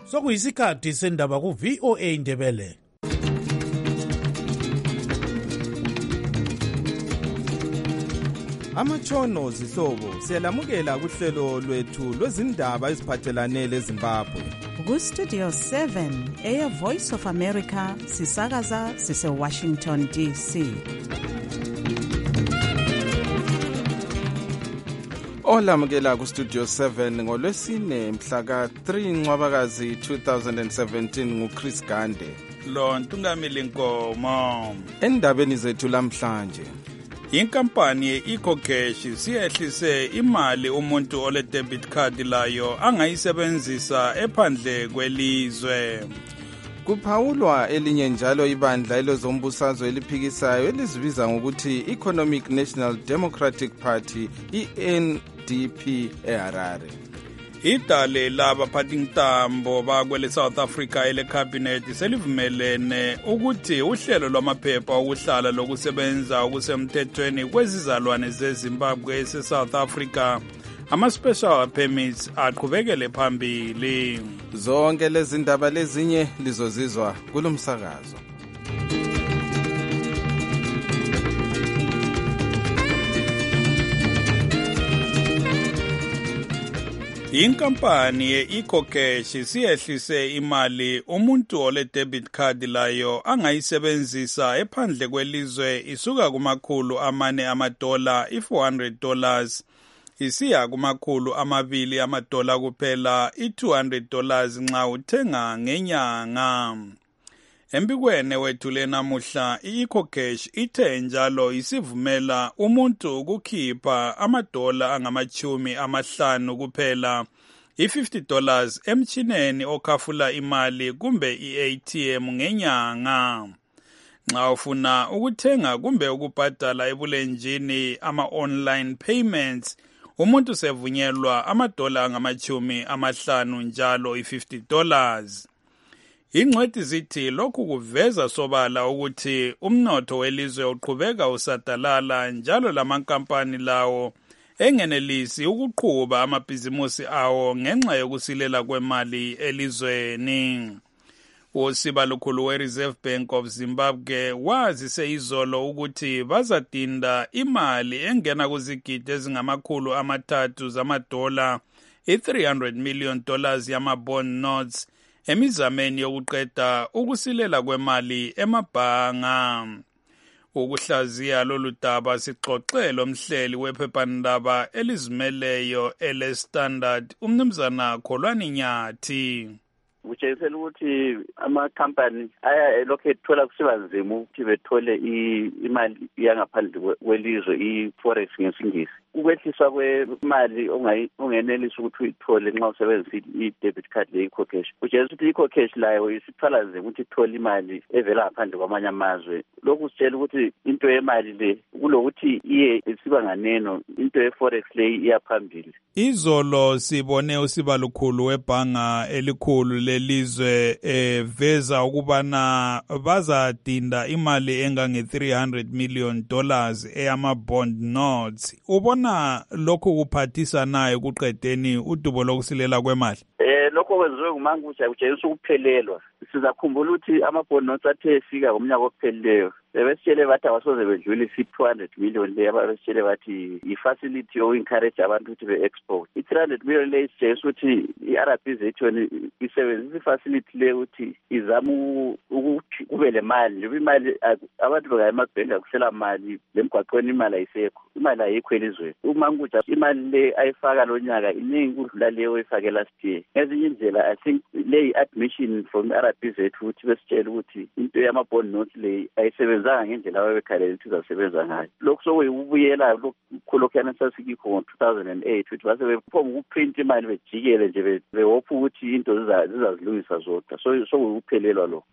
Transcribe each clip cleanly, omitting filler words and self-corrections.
Sokuyisikhathi sendaba ku VOA Indebele. Amatshono zihlobo siyalamukela kuhlelo lwethu lwezindaba eziphathelane leZimbabwe. Ku Studio 7 Air Voice of America sisakaza sise Washington DC. Olamukela ku Studio 7 ngolwesine mhla ka 3 Ncwabakazi 2017 nguChris Gande. Lo Ntungamili Nkomo. Endabeni zethu lamhlanje. Inkampani ye-EcoCash siyehlise imali umuntu ole debit card layo angayisebenzisa ephandle kwelizwe. Kuphawulwa elinye njalo ibandla elozombusazwe eliphikisayo elizibiza ngokuthi Economic National Democratic Party ENDP eHarare. Idale labaphathintambo bakwele South Africa ele cabinet selivumelene ukuthi uhlelo lwamaphepha okuhlala lokusebenza okusemthethweni kwezizalwane zeZimbabwe ese-South Africa ama-special permits aqhubekele phambili. Zonke lezi ndaba lezinye lizozizwa kulomsakazo. Inkampani ye-EcoCash siyehlise imali umuntu ole debit card layo angayisebenzisa ephandle kwelizwe isuka kumakhulu $400 $400 isiya kumakhulu $200 kuphela $200 nxa uthenga ngenyanga. Embikweni wethu lenamuhla i-EcoCash ithe njalo isivumela umuntu ukukhipha $50 kuphela $50 emchineni okhafula imali kumbe i-ATM ngenyanga. Nxa ufuna ukuthenga kumbe ukubhadala ebulenjini ama-online payments umuntu sevunyelwa $50 njalo $50. Ingcwethi zithi lokhu kuveza sobala ukuthi umnotho welizwe uqhubeka usadalala njalo lamankampani lawo engenelisi ukuqhuba amabhizimusi awo ngenxa yokusilela kwemali elizweni. Usibalukhulu we-Reserve Bank of Zimbabwe wazise izolo ukuthi bazadinda imali engena kuzigidi ezingamakhulu $300 zamadola $300 million yama-bond notes emizameni yokuqeda ukusilela kwemali emabhanga. Ukuhlaziya lolu daba sixoxe lomhleli wephephandaba elizimeleyo ele-Standard umnumzana Kholwane Nyathi. Kutshengisela ukuthi amakhampani elokhu ethola kusiba nzima ukuthi bethole imali yangaphandle kwelizwe i-forex ngesingisi. Ukwehliswa kwemali ongenelisa ukuthi uyithole nxa usebenzisa i-debit card le-EcoCash. Kutshengisa ukuthi i-EcoCash layo isithwala nzima ukuthi ithole imali evela ngaphandle kwamanye amazwe. Lokhu kusitshela ukuthi into yemali le kulokuthi iye isiba nganeno, into ye-forex le iyaphambili. Izolo sibone usibalukhulu webhanga elikhulu lelizwe veza ukubana bazadinda imali engange $300 million eyama-bond notes. Ubona lokhu kuphathisa naye kuqedeni udubo lokusilela kwemali? Lokho kwenziwe nguMangutha kutshengisa ukuphelelwa. Sizakhumbula ukuthi ama-bond notes athe efika ngomnyaka opheleleyo besitshele bathi abasoze bedlule $200 million le abasitshele bathi i-facility yoku-encourage abantu ukuthi be-export. I-$300 million le isitshengisa ukuthi i-RBZ yethu isebenzisa i-facility le ukuthi izama ukuthi kube le mali. Njengoba imali abantu bengaya emabhenki akusela mali lemgwaqweni imali ayisekho. Imali ayikho elizweni. uMangutha imali le ayifaka lo nyaka iningi kudlula leyo oyifake last year. Ngezinye indlela I think le admission from RBZ ukuthi besitshele ukuthi into yama-bond notes le ayisebenzanga ngendlela ababekhalele ukuthi izasebenza ngayo. Lokhu sokuyibuyela lokhulokhana sasikikho ngo-2008 ukuthi base bephoma ukuprint imali bejikele nje behopha ukuthi into zizazilungisa zodwa. Sokuyikuphelelwa lo.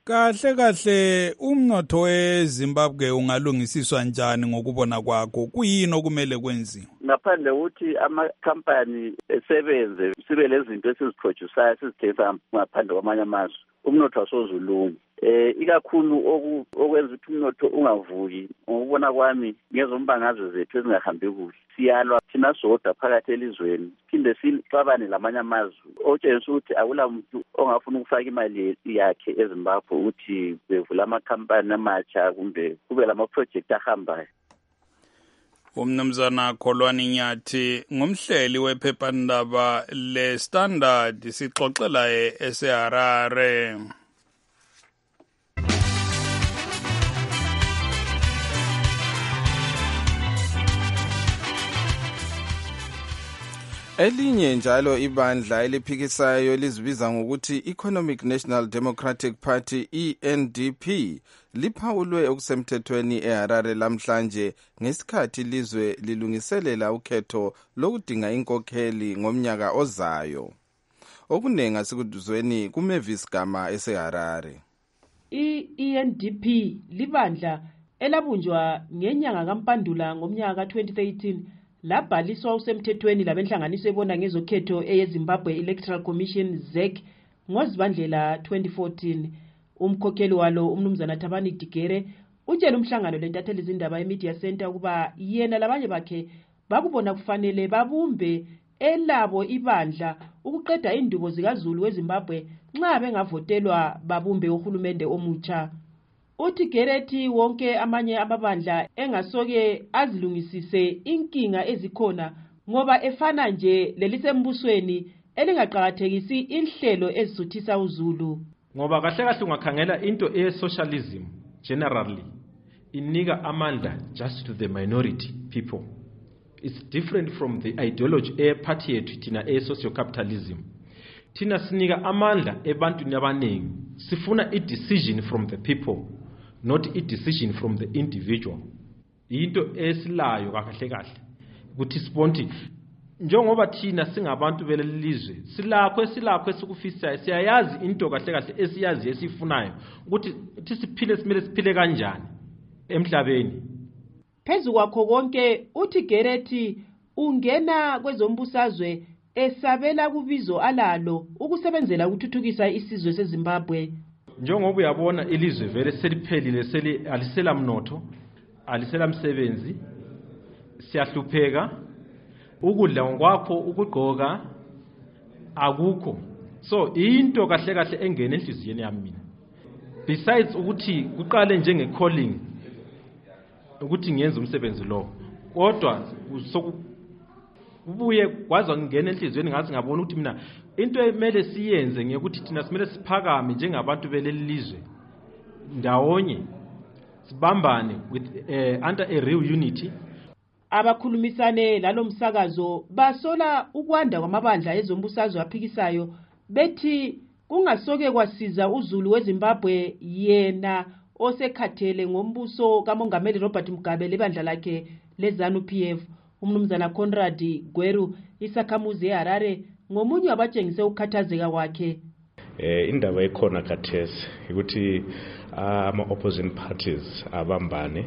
Kahle umnotho weZimbabwe ungalungisiswa njani ngokubona kwakho? Kuyini okumele kwenziwe? Ngaphandle ukuthi amakhampani esebenze sibe lezinto esiziproduceayo sizithengisa ngaphandle kwamanye amazwe, umnotho awusozulunga. ikakhulu okwenza ukuthi umnotho ungavuki ngokubona kwami ngezombangazwe zethu ezingahambi kuhle siyalwa thina sodwa phakathi elizweni phinde sixabane lamanye amazwe otshengisa ukuthi akula muntu ongafuna ukufaka imali yakhe eZimbabwe ukuthi bevula amakhampani amatsha kumbe kube lama-project ahambayo. Umnumzana Kholwane Nyathi ngumhleli wephephandaba le-Standard sixoxela eseHarare. Elinye njalo ibandla eliphikisayo lizibiza ngokuthi Economic National Democratic Party ENDP liphawulwe okusemthethweni eHarare lamhlanje ngesikhathi lizwe lilungiselela ukhetho lokudinga inkokheli ngomnyaka ozayo. Okunengi asikuzweni kuMavis Gama eseHarare. ENDP libandla elabunjwa ngenyanga kaMpandula ngomnyaka ka-2013 labhaliswa usemthethweni labenhlanganiso ebona ngezokhetho eyeZimbabwe Electoral Commission ZEC ngozibandlela 2014. Umkhokheli walo umnumzana Thabani Digere utshela umhlangano lentatheli zindaba eMedia Center ukuba yena labanye bakhe bakubona kufanele babumbe elabo ibandla ukuqeda indubo zikaZulu weZimbabwe nxa bengavotelwa babumbe uhulumende omutsha. Uthi Gerethi wonke amanye amabandla engasoke azilungisise inkinga ezikhona ngoba efana nje lelisembusweni elingaqhakathekisi inhlelo ezisuthisa uZulu. Ngoba kahle kahle ungakhangela into socialism generally inika amandla just to the minority people. It's different from the ideology party yethu thina socio-capitalism. Thina sinika amandla ebantwini abaningi. Sifuna decision from the people, not a decision from the individual. Into esilayo kahle kahle ukuthi sibonti njengoba thina singabantu belelizwe silakho esikufisa siyayazi into kahle kahle esiyazi esifunayo ukuthi siphile simele siphile kanjani emhlabeni. Phezu kwakho konke uthi Gerethi ungena kwezombusazwe esabela kubizo alalo ukusebenzela ukuthuthukisa isizwe seZimbabwe. Njengoba uyabona ilizwe vele seliphelile alisela mnotho alisela msebenzi siyahlupheka ukudla kwakho ukugqoka akukho. So into kahle kahle engene enhliziyweni yami mina besides ukuthi kuqale njenge calling ukuthi ngiyenze umsebenzi lo kodwa ubuye kwaza ngene enhliziyweni ngathi ngabona ukuthi mina into emele siyenze ngekuthi thina simele siphakame njengabantu belelizwe ndawonye sibambane with under a real unity. Abakhulumisane lalomsakazo basola ukwanda kwamabandla ezombusazwe aphikisayo bethi kungasoke kwasiza uZulu weZimbabwe yena osekhathele ngombuso kaMongameli Robert Mugabe lebandla lakhe leZANU-PF. Umnumzana Conrad Gweru isakhamuzi eHarare ngomunye wabatshengise ukukhathazeka kwakhe. Indaba ekhona khathesi ukuthi ama-opposition parties abambane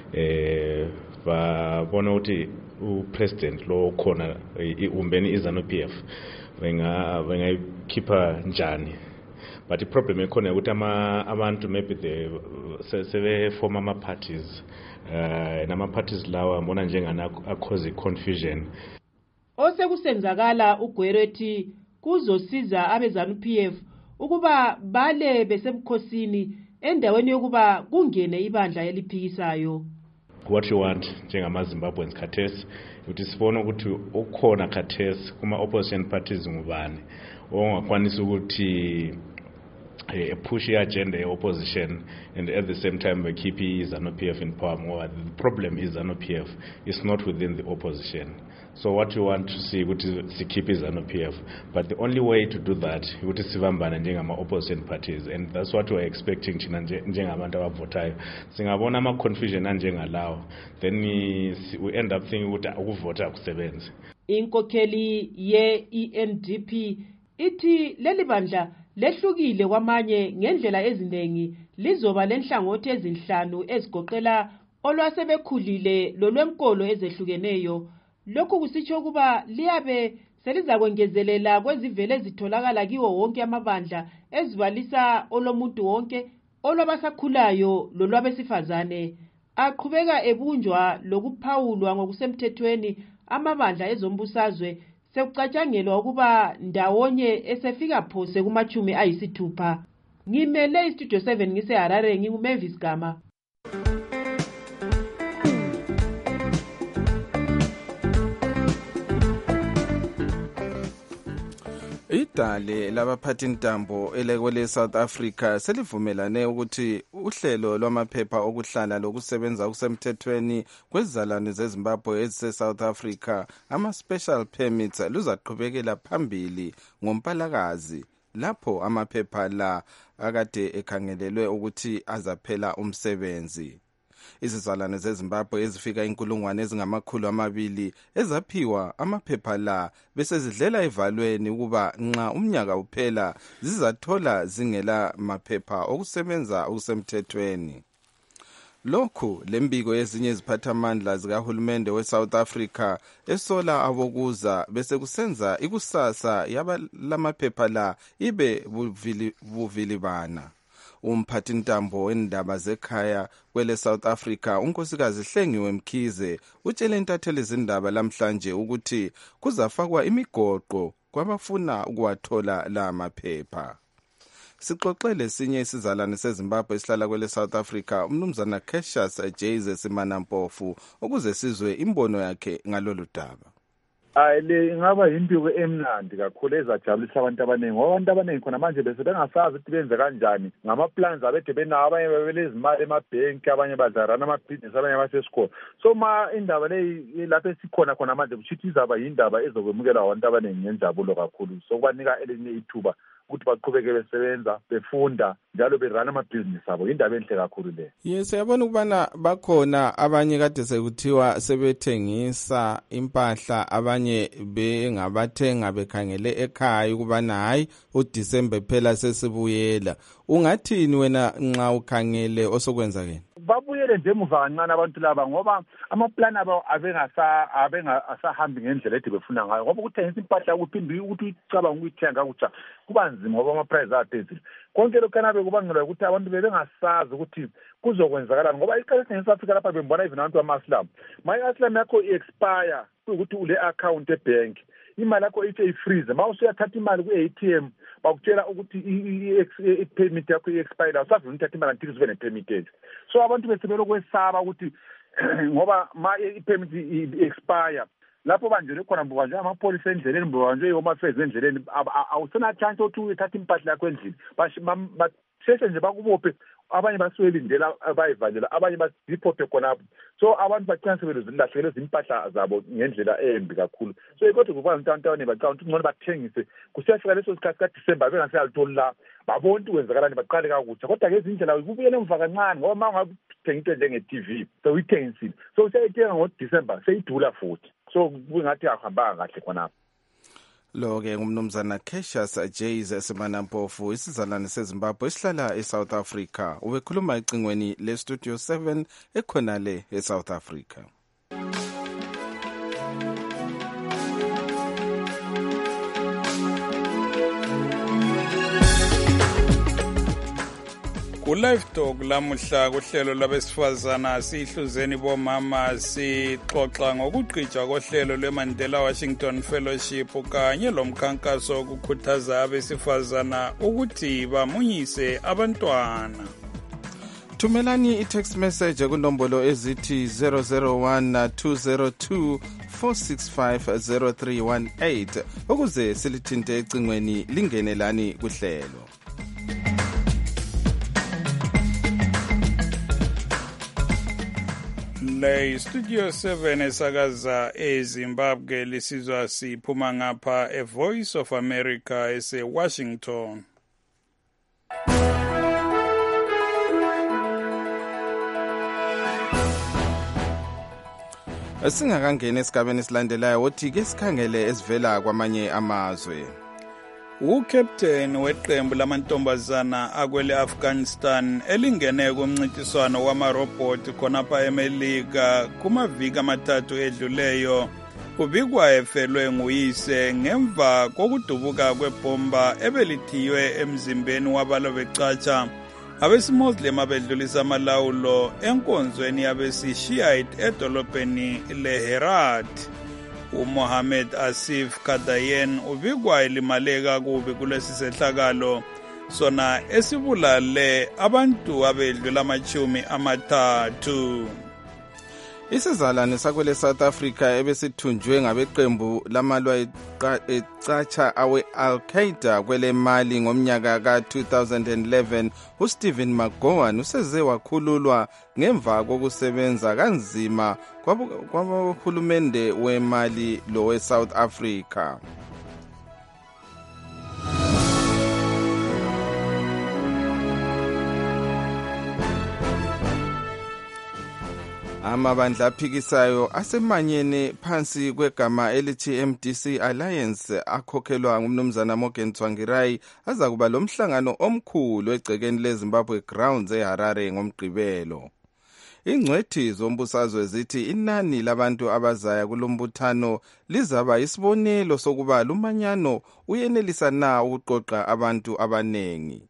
babona ukuthi upresident lo khona umbeni iZANU-PF bengayikhipha njani. But the problem ekhona ukuthi abantu maybe sebe form ama-parties nama-parties lawa mbona njengana cause confusion. Osekusenzakala uGwerethi kuzosiza abeZANU-PF ukuba bale besebukhosini endaweni yokuba kungene ibandla eliphikisayo. What you want njengama-Zimbabweans khathesi ukuthi sibone ukuthi ukhona khathesi kuma-opposition parties ngubani ongakwanisa ukuthi push agenda opposition and at the same time we keep ZANU-PF in power more. The problem is ZANU-PF is not within the opposition. So what you want to see is to keep ZANU-PF, but the only way to do that is to sivambana njengama-opposition parties, and that's what we're expecting njengabantu abavotayo. Singabona ama-confusion anjengalawo, then we end up thinking ukuthi ukuvota akusebenzi. Inkokheli ye-ENDP ithi leli bandla lehlukile kwamanye ngendlela eziningi lizoba lenhlangothi ezinhlanu ezigoqela olwasebekhulile lolwenkolo ezehlukeneyo. Lokhu kusitsho kuba liyabe selizakwengezelela kwezivele ezitholakala kiwo wonke amabandla ezibalisa olomuntu wonke olwabasakhulayo lolwabesifazane aqhubeka ebunjwa lokuphawulwa ngokusemthethweni amabandla ezombusazwe sekucatshangelwa ukuba ndawonye esefika phose kumachumi ayisithupha. Ngimele istudio 7 ngiseHarare nginguMavis Gama. Idale labaphathintambo elekwele South Africa selivumelane ukuthi uhlelo lwamaphepha okuhlala lokusebenza okusemthethweni kwezizalwane zeZimbabwe ezise South Africa ama-special permits luzaqhubekela phambili ngoMpalakazi lapho amaphepha la akade ekhangelelwe ukuthi azaphela umsebenzi. Izizalwane zeZimbabwe ezifika 200,000 ezaphiwa amaphepha la bese zidlela evalweni ukuba nxa umnyaka uphela zizathola zingela maphepha okusebenza okusemthethweni. Lokhu lembiko yezinye iziphathamandla zikahulumende weSouth Africa esola abokuza bese kusenza ikusasa yabalamaphepha la ibe buvilibana. Umphathintambo wendaba zekhaya kwele South Africa unkosikazi Hlengiwe Mkhize utshele intatheli izindaba lamhlanje ukuthi kuzafakwa imigoqo kwabafuna ukuwathola la maphepha. Sixoxele sinye isizalwane seZimbabwe esihlala kwele South Africa umnumzana Cassius Jayze Simanampofu ukuze sizwe imbono yakhe ngalolu daba. Le ingaba yimpiko emnandi kakhulu ezajabulisa abantu abaningi ngoba abantu abaningi khona manje bese bengasazi ukuthi benze kanjani ngama-plans abethe benawo, abanye bebelezimali emabhenki, abanye badlarana amabhizinisi, abanye basesikole. So indaba leyi lapho esikhona khona manje kushithi izaba yindaba ezokwemukela abantu abaningi ngenjabulo kakhulu, so kubanika elinye ithuba ukuthi baqhubeke besebenza befunda njalo berana amabhizinisi abo. Indaba enhle kakhulu le. Yes, yabona ukubana bakhona abanye kade sekuthiwa sebethengisa impahla, abanye bengabathenga bekhangele ekhaya ukubana hayi uDisemba phela sesibuyela. Ungathini wena nxa ukhangele osokwenzakeni? Babuyele nje emuva kancane abantu laba ngoba amaplan abo abengasahambi ngendlela ethi befuna ngayo, ngoba ukuthengisa impahla ukuphinde ukuthi ucabanga ukuyithenga kutsha kuba nzima ngoba ama-price aphezulu. Konke lokhu kanabe kubangelwa ukuthi abantu bebengasazi ukuthi kuzokwenzakalani ngoba iqala eSouth Africa lapha bembona even abantu bama-Islam. My-Islam yakho i-expire ukuthi ule account ebank, imali yakho ithi i-freeze. Ma usuyathatha imali ku-ATM bakutshela ukuthi i-permit yakho i-expire, usavula uthatha imali until ube ne-permit. So abantu besebelokwesaba ukuthi ngoba ma i-permit i-expire lapho banjele khona mbubanjwe amapolisa endleleni, mbubanjwe omafezi endleleni, awusena chance ukuthi uthathe impahla yakho endlini. Basheshe nje bakubophe, abanye basuyelindela bayivalela, abanye badiphothe khonapho. So abantu bagcina sebelahlekelwe izimpahla zabo ngendlela embi kakhulu. So kodwa kuba ntantane bacanga ukuthi ngcono bathengise kusiyafika leso sikhathi kaDisemba bengasayalitholi la babona ukwenzakalani baqale kakutsha. Kodwa ke izindlela kubuyele emva kancane ngoba manje ngakuthenga into njenge-TV so uyithengisile, so usayithenga ngoDisemba seyidula futhi, so kungathi ahambanga kahle khonapho. Lo-ke ngumnumzana Cassius Jayze Simanampofu, isizalwane seZimbabwe esihlala eSouth Africa, ubekhuluma ecingweni leStudio 7 ekhonale eSouth Africa. Ku-Live Talk lamuhla kuhlelo labesifazana sihluzeni bomama sixoxa ngokuqhutshwa kohlelo lweMandela Washington Fellowship kanye lomkhankaso wokukhuthaza abesifazana ukuthi bamunyise abantwana. Thumelani i-text message kunombolo ezithi 001-202-465-0318 ukuze silithinte ecingweni lingenelani kuhlelo. Le Studio 7 esakaza eZimbabwe lisizwa siphuma ngapha eVoice of America eseWashington. Singakangena esigabeni esilandelayo wothi ke sikhangele esivela kwamanye amazwe. Ukapteni weqembu lamantombazana akwele Afghanistan elingene kumncintiswano wamarobot khonapha eMelika kumaviki amathathu edluleyo ubikwa efelwe nguyise ngemva kokudubuka kwebomba ebelithiywe emzimbeni wabalobecatsha abesimuslim abedlulisa amalawulo enkonzweni yabesishiyite edolobheni leherat. uMohammed Asif Kadayen ubikwa elimale kakubi kulesi sehlakalo sona esibulale abantu abedlula 30. Isizalwane sakwele South Africa ebesithunjwe ngabeqembu lamalwa ecatsha awe Al-Qaeda kwele Mali ngomnyaka ka-2011 uStephen Magowan useze wakhululwa ngemva kokusebenza kanzima kwabahulumende weMali lo weSouth Africa. Amabandla aphikisayo asemanyene phansi kwegama elithi MDC Alliance akhokhelwa ngumnumzana Morgan Tsvangirai aza kuba lomhlangano omkhulu egcekeni leZimbabwe Grounds eHarare ngomgqibelo. Ingcwethi zombusazwe zithi inani labantu abazaya kulombuthano lizaba isibonelo sokuba lumanyano uyenelisa na ukuqoqa abantu abanengi.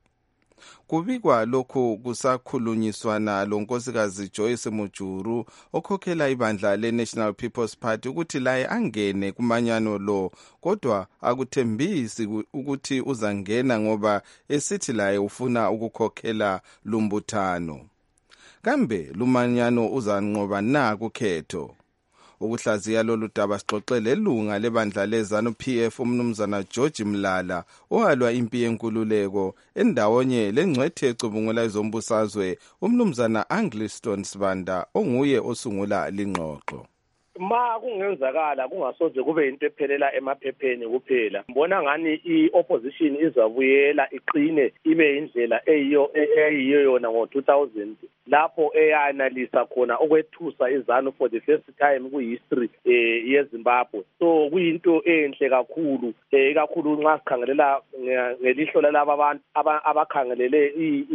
Kubikwa lokhu kusakhulunyiswana lonkosikazi Joyce Mujuru okhokhela ibandla le-National People's Party ukuthi laye angene kumanyano lo, kodwa akuthembisi ukuthi uzangena ngoba esithi laye ufuna ukukhokhela lumbuthano. Kambe lumanyano uzanqoba na kukhetho? Ukuhlaziya lolu daba sixoxele lunga lebandla leZANU-PF umnumzana George Mlala owalwa impi yenkululeko endawonye lengcwethi ecubungula izombusazwe umnumzana Angliston Sibanda onguye osungula lingxoxo. Ma kungenzakala kungasoze kube into ephelela emaphepheni kuphela. Mbona ngani i-opposition izabuyela iqine ibe indlela eyiyo yona ngo-2000 lapho eyanalisa khona okwethusa iZANU for the first time ku-history yeZimbabwe. So kuyinto enhle kakhulu ikakhulu nxa sikhangelela ngelihlo lalabo abantu abakhangelele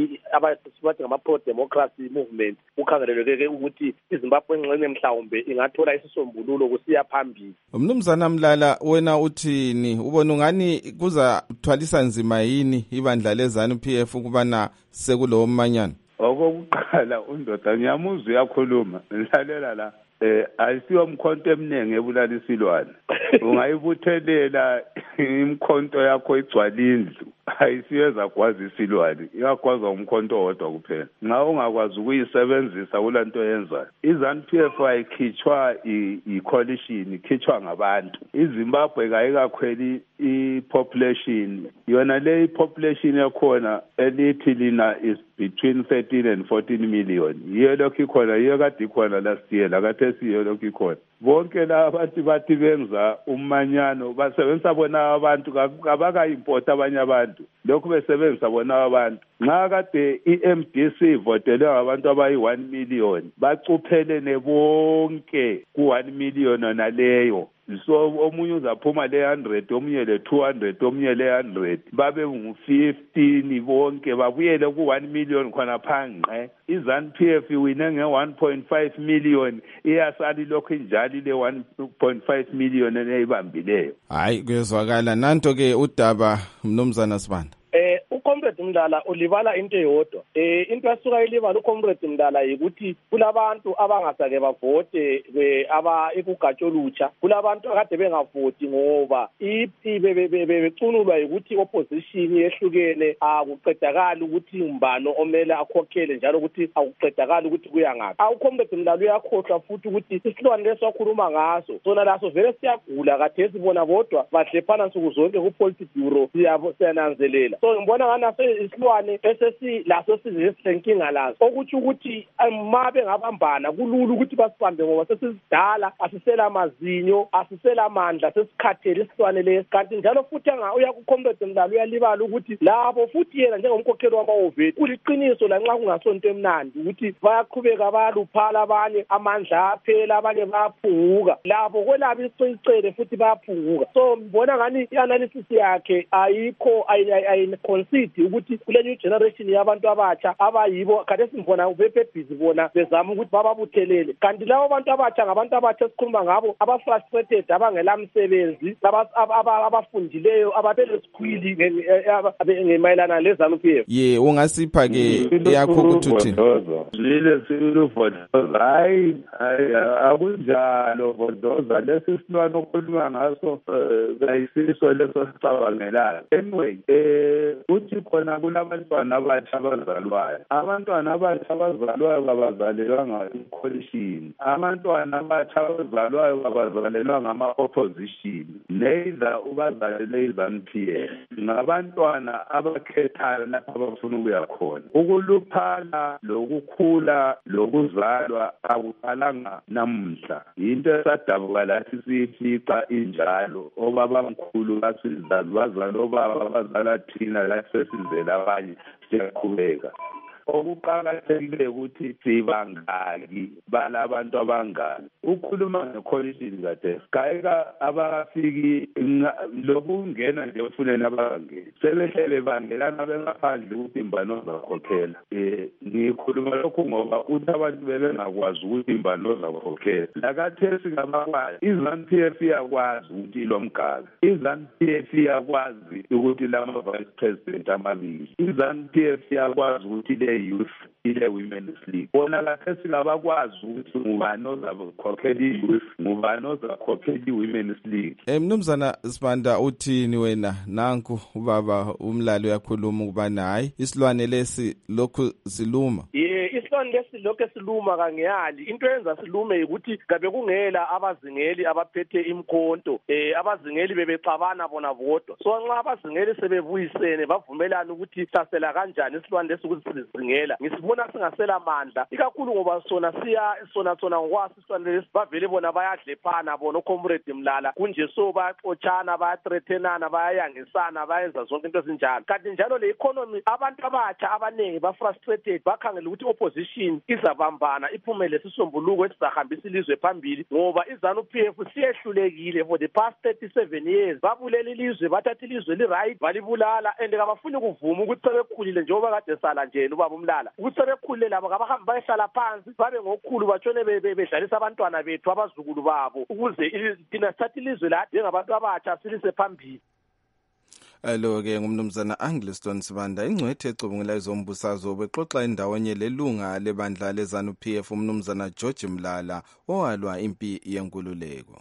abathi ngama-pro-democracy movement kukhangeleleke ukuthi iZimbabwe engxenye mhlawumbe ingathola isisombululo kusiya phambili. Mnumzana Mlala, wena uthini? Ubona ungani kuzathwalisa nzima yini ibandla leZANU-PF ukubana sekulo manyano? Okokuqala undoda ngiyamuzwa uyakhuluma ngilalela la ayisiyo umkhonto eminingi ebulala isilwane. Ungayibuthelela imkhonto yakho igcwala indlu ayisiyeza kwazi isilwane iyakwazi umkhonto wodwa kuphela. Nxa ungakwazi ukuyisebenzisa kulanto yenzayo. iZANU-PF ayikhitshwa i-coalition ikhitshwa ngabantu. iZimbabwe kayikakhweli i-population yona le population yakhona elithi lina is between 13 and 14 million. Yiyo lokhu ikhona, yiyo kade ikhona last year lakathesi yiyo lokhu ikhona. Bonke la abantu bathi benza umanyano basebenzisa bona abantu kabakayimport abanye abantu lokhu besebenzisa bona abantu. Nxa kade iMDC ivotele abantu abayi1 million bacuphelene bonke ku1 million naleyo. So omunye uzaphuma le100 omunye le200 omunye le100 babe ngu15 bonke babuyele ku1 million khona phanqe. iZANU-PF iwine nge1.5 million iyasali lokho injali le1.5 million eneyibambileyo. Hayi kuyezwakala nanto ke udaba mnumzana Sibanda. uComrade Mdala ulibala into eyodwa. Into asuka ilibala uComrade Mdala ukuthi kulabantu abangasake bavote ekugatsho lutsha, kulabantu akade bengavoti ngoba becunulwa ukuthi opposition yehlukene akuqedakala ukuthi umbano omele akhokhele njalo ukuthi akuqedakala ukuthi kuya ngaphi. uComrade Mdala uyakhohlwa futhi ukuthi isilwane lesakhuluma ngaso sona laso vele siyagula kade sibona bodwa bahlephana nsuku zonke ku-Policy Bureau siyananzelela. So ngibona ngana isilwane laso sizenkinga lazo okuthi ukuthi ma bengabambana kulula ukuthi basibambe ngoba sesisidala asisela amazinyo asisela amandla sesikhathele isilwane lesi. Kanti njalo futhi uyakuComrade Mdala uyalibala ukuthi labo futhi yena njengomkhokheli wamawoveti kuliqiniso lanxa kungasonto emnandi ukuthi bayaqhubeka bayaluphala abanye amandla aphela abanye bayaphunguka labo kwelabo isicele futhi bayaphunguka. So mbona ngani i-analysis yakhe ayikho ayiconsider security ukuthi kule new generation yabantu abatsha abayibo khathesi ngibona bebhizi bona bezama ukuthi bababuthelele kanti labo bantu abatsha ngabantu abatsha esikhuluma ngabo aba-frustrated abangela msebenzi abafundileyo ababelesikhwili ngemayelana leZANU-PF. Ye ungasipha-ke yakho ukuthi uthini? Lile siluvodoza hayi akunjalo vodoza lesi silwane okhuluma ngaso kayisiso leso sicabangelayo. Anyway uthi khona kunabantwana abatsha abazalwayo. Abantwana abatsha abazalwayo kabazalelwanga i-coalition. Abantwana abatsha abazalwayo kabazalelwa ngama-opposition. Neither ubazalele iZANU-PF. Ngabantwana abakhethayo lapho abafuna ukuya khona. Ukuluphala lokukhula lokuzalwa akuqalanga namuhla. Into esadabuka lathi siyifica injalo. Obabamkhulu basizalwa obaba bazala thina lathi sesizela abanye siyaqhubeka. Okuqakathekile ukuthi sibangaki balabantu abangaki. Ukhuluma ngecoalition kade kayeka abafiki lokungena nje ufuneni abangaki. Sebehlele bangelana bengaphandle ukuthi imbano zakhokhela. Ngikhuluma lokho ngoba uthi abantu bebengakwazi ukuthi imbano zakhokhela. Lakathesi ngabakwazi iZANU-PF iyakwazi ukuthi ilomgaka. iZANU-PF iyakwazi ukuthi lama vice president amabili. iZANU-PF iyakwazi ukuthi youth ile women's league bona lathi ngabakwazi ukuthi ngubani ozakhokhela i-youth ngubani ozakhokhela i-women's league. Mnumzana Sibanda uthini wena nanku ubaba umlalo yakhuluma ukubana hayi isilwane lesi lokhu siluma? Isilwane lesi lokho siluma kangeyali into yenza silume ukuthi kabe kungela abazingeli abaphethe imkhonto abazingeli bebexabana bona bodwa so nxa abazingeli sebebuyisene bavumelana ukuthi sasela kanjani isilwane lesi ukuthi sizingela ngisibona singasela mandla ikakhulu ngoba sona ngokwasi isilwane lesi bavele bona bayadlephana bona uComrade Mlala kunje so bayaxotshana bayathrethenana bayayangisana bayenza zonke into ezinjalo kanti njalo le economy abantu abatsha abaningi ba-frustrated bakhangela ukuthi opposition izabambana iphumele sisombuluko esizahambisa ilizwe phambili ngoba iZANU-PF siyehlulekile for the past 37 years babulela ilizwe bathatha ilizwe li-right balibulala and kabafuni kuvuma ukuthi sebekhulile njengoba kade sala nje ubaba umlala ukuthi sebekhulile labo kabahambi bayehlala phansi babe ngokukhulu batshone bedlalisa abantwana bethu abazukulu babo ukuze thina sithatha ilizwe la njengabantu abatsha silise phambili. Lo-ke ngumnumzana Angliston Sibanda ingcwethe ecubungula izombusazwe bexoxa indawonye lelunga lebandla leZANU-PF umnumzana George Mlala owalwa impi yenkululeko.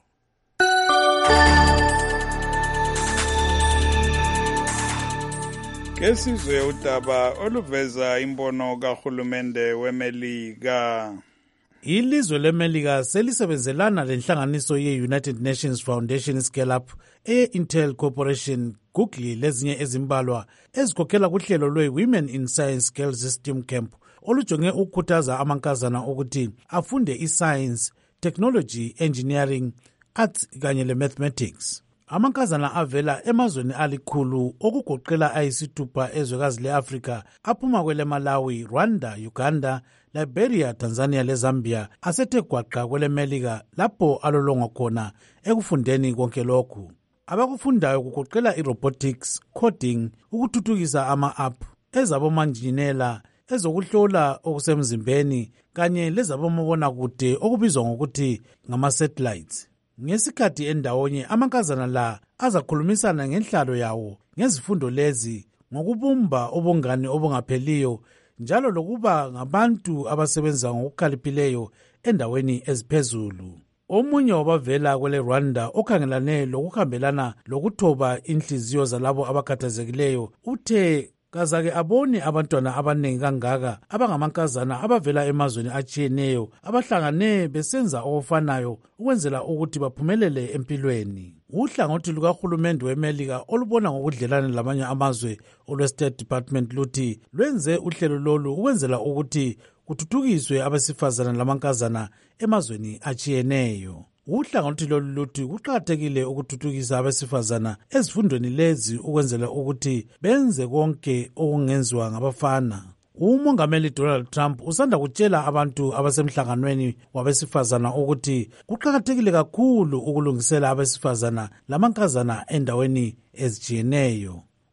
Kesizwe udaba oluveza imbono kahulumende weMelika. Ilizwe leMelika selisebenzelana lenhlanganiso ye-United Nations Foundation Scale Up e-Intel Corporation Google lezinye ezimbalwa ezikhokhela kuhlelo lwe-Women in Science Girls System Camp olujonge ukukhuthaza amankazana ukuthi afunde i-science, technology, engineering, arts kanye le-mathematics. Amankazana avela emazweni alikhulu okugoqela ayisithupha ezwekazi le-Afrika aphuma kwele Malawi, Rwanda, Uganda, Liberia, Tanzania leZambia asethe gwaqa kwele Melika lapho alolongwa khona ekufundeni konke lokhu. Abakufundayo kugoqela i-robotics, coding, ukuthuthukisa ama-app, ezabomanjinela, ezokuhlola okusemzimbeni kanye lezabomabonakude okubizwa ngokuthi ngama-satellites. Ngesikhathi endawonye amankazana la azakhulumisana ngenhlalo yawo ngezifundo lezi ngokubumba ubungane obungapheliyo njalo lokuba ngabantu abasebenza ngokukhaliphileyo endaweni eziphezulu. Omunye wabavela kwele Rwanda okhangelane lokuhambelana lokuthoba inhliziyo zalabo abakhathazekileyo uthe kazake abone abantwana abaningi kangaka abangamankazana abavela emazweni atshiyeneyo abahlangane besenza okufanayo ukwenzela ukuthi baphumelele empilweni. Uhlangothi lukahulumende weMelika olubona ngokudlelana lamanye amazwe olwe-State Department luthi lwenze uhlelo lolu ukwenzela ukuthi kuthuthukiswe abesifazana lamankazana emazweni atshiyeneyo. Uhlangothi lolu luthi kuqakathekile ukuthuthukisa abesifazana ezifundweni lezi ukwenzela ukuthi benze konke okungenziwa ngabafana. Umongameli Donald Trump usanda kutshela abantu abasemhlanganweni wabesifazana ukuthi kuqakathekile kakhulu ukulungisela abesifazana lamankazana endaweni ezitshiyeneyo.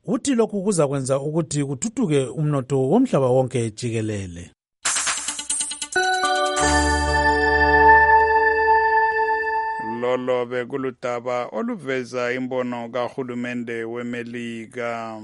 uthi lokhu kuza kwenza ukuthi kuthuthuke umnotho womhlaba wonke jikelele. Lolo bekuludaba oluveza imbono kahulumende weMelika.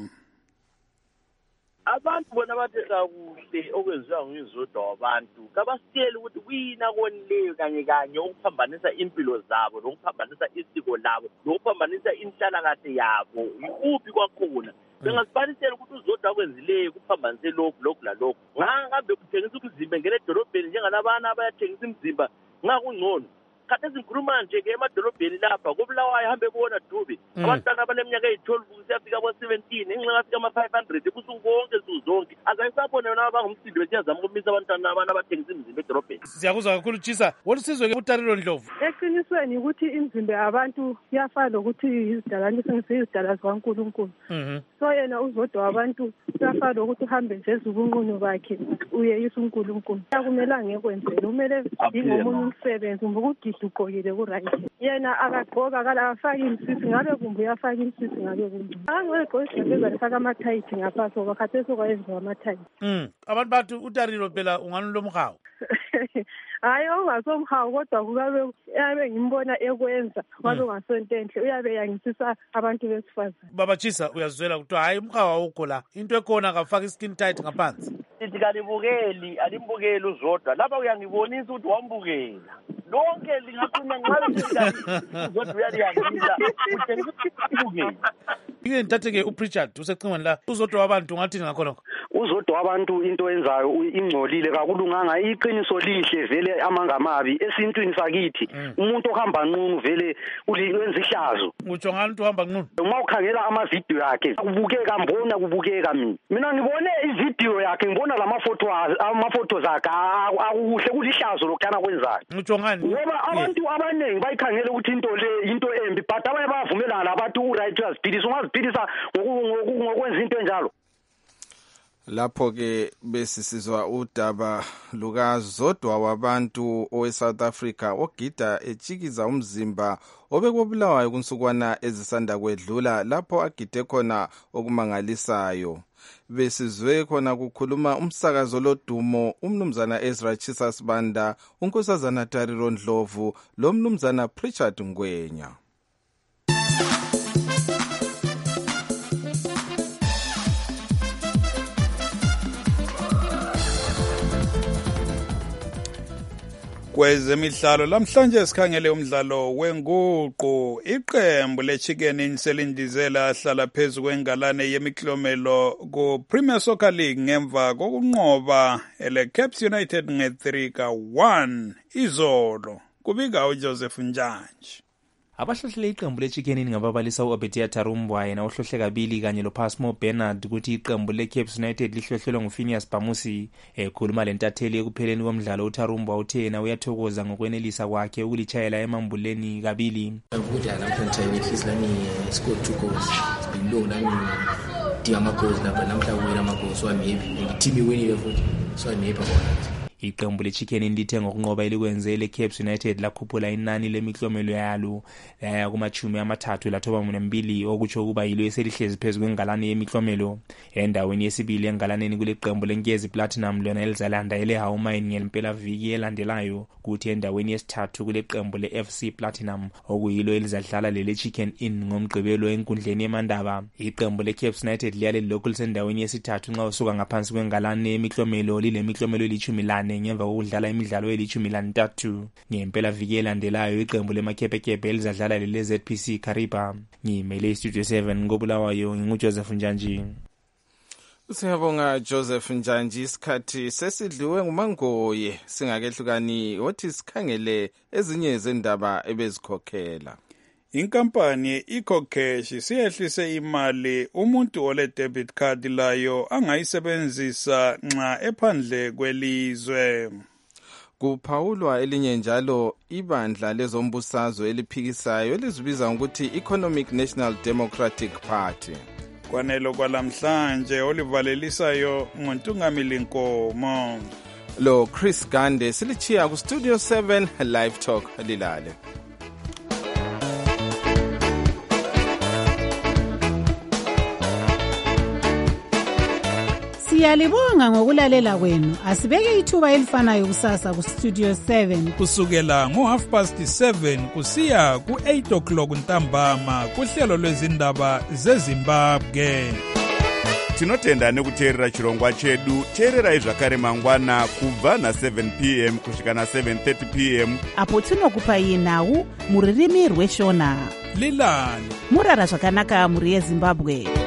Abantu bona bathetha kuhle okwenziwa nguyizodwa wabantu kabasitshela ukuthi kuyina konleyo kanye ukuphambanisa impilo zabo lokuphambanisa isiko labo lokuphambanisa inhlalakahle yabo ikuphi kwakhona bengasibalisela ukuthi uzodwa kwenzileyo kuphambanise lokhu lalokhu ngahambe kuthengisa ukuzimba ngene edolobheni njengalabana abayathengisa imizimba ngakungcono khathi sikhuluma nje ke emadolobheni lapha kubulawayo hambe bona Dube abantwana abaneminyaka eyi-12 kusiyafika kwa-17 enxa afika ama-500 kusuku konke zonke azayisabone yona abangumsindo besiyazama ukumisa abantwana abana abathengisa imizimba edolobheni. Siyakuzwa kakhulu Tshisa, wolusizwe ke uTariro Ndlovu. Eqinisweni ukuthi imizimba yabantu iyafana lokuthi izidalaniso ngizidala zikaNkulunkulu. So yena uzodwa wabantu uyafana lokuthi uhambe nje ezubunqunu bakhe uyeyisa uNkulunkulu. Akumela ngekwenzela kumele ingomunye umsebenzi ukuthi ugqokile ku-right yena akagqoka akafaki imsisi ngabe kumbe uyafaka imsisi ngabe kumbe angegqoka isigqebeza lifaka amathayithi ngaphansi ngoba khathesi okwayenziwa amathayithi. Abantu bathi uTariro phela unganulomhawu. Hayi ongasomhawu kodwa kukabe uyabe ngimbona ekwenza kwabe ungasonto enhle uyabe yangisisa abantu besifazane. Baba Tshisa uyazwela kuthiwa hayi umhawu awukho la into ekhona akafaka iskin tight ngaphansi. Sithi alimbukeli uzodwa lapha uyangibonisa ukuthi wambukela lonke lingaqina nqabe uzodwa uyaliyangisa utshengisa ukubukela. Ike nithathe-ke uPrichard usecingweni la uzodwa wabantu ngathini ngakhonokho? Uzodwa wabantu into enzayo ingcolile kakulunganga iqiniso lihle vele amangamabi esintwini sakithi umuntu ohamba nqunu vele ulenza ihlazo. Utsho ngani umuntu ohamba nqunu? Uma ukhangela amavidiyo yakhe kubukeka mina ngibone ividiyo yakhe ngibona amafoto zakhe akuhle kulihlazo lokutana kwenzayo. Utsho ngani? Ngoba abantu abaningi bayikhangela ukuthi into le into embi but abanye bavumelana labantu uright uyaziphilisa ungaziphilisa ngokwenza into enjalo. Lapho ke besisizwa udaba lukazodwa wabantu oweSouth Africa ogida ejikiza umzimba obekubulawayo kunsukwana ezisanda kwedlula lapho agide khona okumangalisayo. Besizwe khona kukhuluma umsakazo lodumo umnumzana Ezra Tshisa Sibanda, unkosazana Tariro Ndlovu lo mnumzana Prichard Ngwenya. Kwezemidlalo lamhlanje sikhangele umdlalo wenguqu. Iqembu leChicken Inn selindizela hlala phezu kwengalane yemiklomelo ku Premier Soccer League ngemva kokunqoba eleCaps United nge-3-1 izolo. Kubika uJoseph Njanji. Abahlohlele iqembu leChicken Inn ngababalisa uObediah Tarumbwa yena ohlohle kabili kanye loPasmo Bernard ukuthi iqembu leCaps United lihlohlelwa nguPhineas Bamusi. Ekhuluma lentatheli ekupheleni komdlalo uTarumbwa uthe yena uyathokoza ngokwenelisa kwakhe ukulitshayela emambuleni kabili. Iqembu leChicken Inn lithe ngokunqoba elikwenze eleCaps United lakhuphula inani lemiklomelo yalo laya kuma-32 lathoba 2 okutsho ukuba yilo eselihlezi phezu kwengalane yemiklomelo. Endaweni yesibili engalaneni kule qembu lenkezi Platinum lona elizalanda eleHow Mine ngempela viki elandelayo, kuthi endaweni yesithathu kule qembu leFC Platinum okuyilo elizadlala leleChicken Inn ngomgqibelo enkundleni yemandaba. Iqembu leCaps United liyale lokhu lisendaweni yesithathu nxa usuka ngaphansi kwengalane yemiklomelo lilemiklomelo eli-10 ngemva kokudlala imidlalo eli-13. Ngempela viki elandelayo iqembu lemakhephekephe elizadlala lele-ZPC Kariba. Ngimele iStudio 7 ngobulawayo nginguJoseph Njanji. Siyabonga Joseph Njanji. Isikhathi sesidliwe nguMangoye, singakehlukani wothi sikhangele ezinye zendaba ebezikhokhela. Inkampani iCocash siyehlise imali umuntu ole debit card layo angayisebenzisa nxa ephandle kwelizwe. Kuphawulwa elinye njalo ibandla lezombusazwe eliphikisayo elizibiza ngokuthi Economic National Democratic Party. Kwanelo kwalamhlanje olivalelisayo nguNtungamili Nkomo. Lo Chris Gande silichiya ku Studio 7 Live Talk lilale. Siyalibonga ngokulalela kwenu. Asibeke ithuba elifanayo kusasa ku Studio 7 kusukela ngo7:30 kusiya ku8:00 ntambama kuhlelo lwezindaba zeZimbabwe. Tinotenda nekuteerera chirongwa chedu. Teererai zvakare mangwana kubva na7 p.m. kusvika na7:30 p.m. apo tinokupai nhau muririmi rweshona. Lilani murara zvakanaka muri yeZimbabwe.